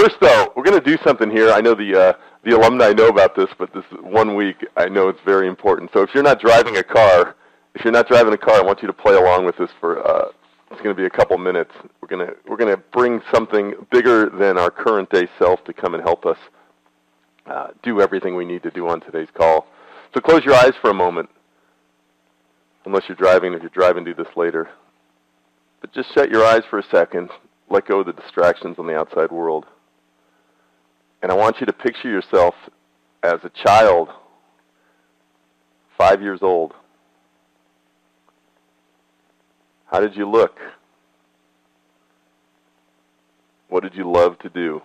First, though, we're going to do something here. I know the alumni know about this, but this 1 week, I know it's very important. So if you're not driving a car, I want you to play along with this for. It's going to be a couple minutes. We're going to bring something bigger than our current day self to come and help us do everything we need to do on today's call. So close your eyes for a moment. Unless you're driving. If you're driving, do this later. But just shut your eyes for a second. Let go of the distractions on the outside world. And I want you to picture yourself as a child, 5 years old. How did you look? What did you love to do?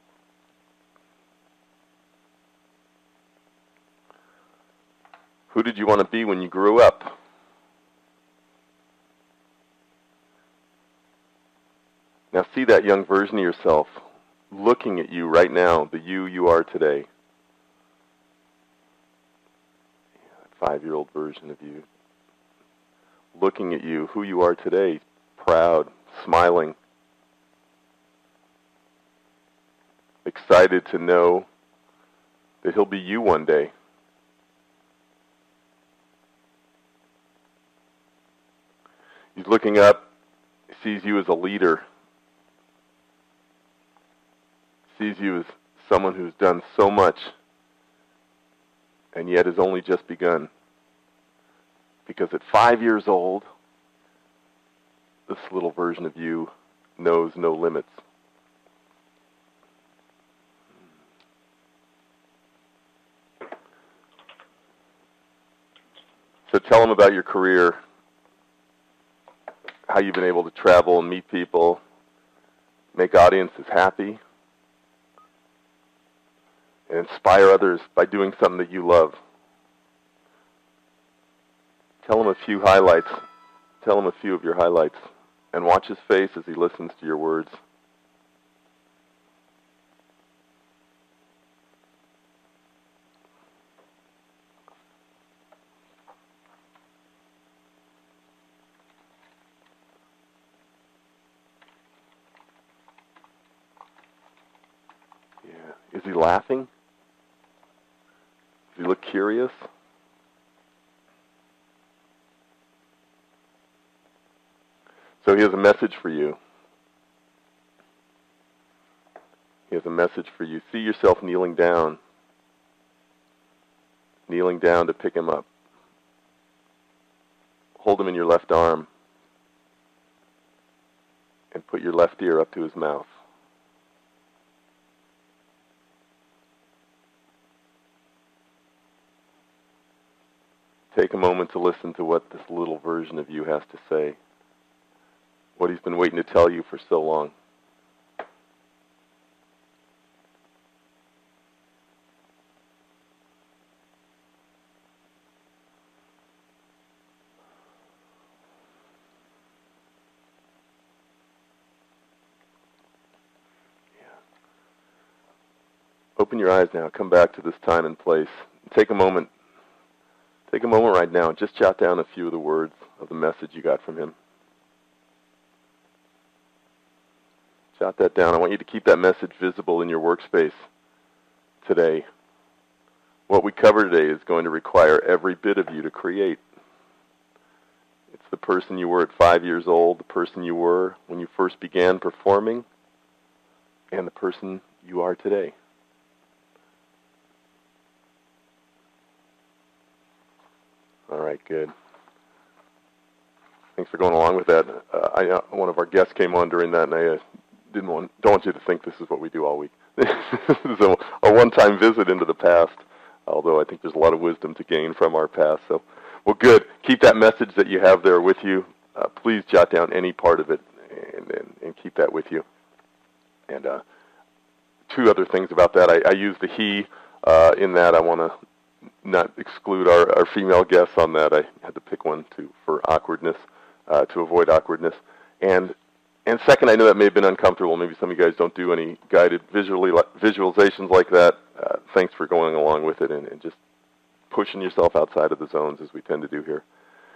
Who did you want to be when you grew up? Now see that young version of yourself looking at you right now, the you are today. That 5-year-old version of you. Looking at you, who you are today, proud, smiling, excited to know that he'll be you one day. He's looking up, sees you as a leader, sees you as someone who's done so much and yet has only just begun. Because at 5 years old, this little version of you knows no limits. So tell him about your career, how you've been able to travel and meet people, make audiences happy, and inspire others by doing something that you love. Tell him a few highlights. Tell him a few of your highlights. And watch his face as he listens to your words. Yeah. Is he laughing? Does he look curious? So he has a message for you. He has a message for you. See yourself kneeling down to pick him up. Hold him in your left arm and put your left ear up to his mouth. Take a moment to listen to what this little version of you has to say. What he's been waiting to tell you for so long. Yeah. Open your eyes now. Come back to this time and place. Take a moment. Take a moment right now and just jot down a few of the words of the message you got from him. Jot that down. I want you to keep that message visible in your workspace today. What we cover today is going to require every bit of you to create. It's the person you were at 5 years old, the person you were when you first began performing, and the person you are today. All right, good. Thanks for going along with that. One of our guests came on during that, and I don't want you to think this is what we do all week. This is a one-time visit into the past, although I think there's a lot of wisdom to gain from our past. So, well, good. Keep that message that you have there with you. Please jot down any part of it and keep that with you. And two other things about that. I use the he in that. I want to not exclude our female guests on that. I had to pick one for awkwardness, to avoid awkwardness. And second, I know that may have been uncomfortable. Maybe some of you guys don't do any guided visualizations like that. Thanks for going along with it and just pushing yourself outside of the zones as we tend to do here.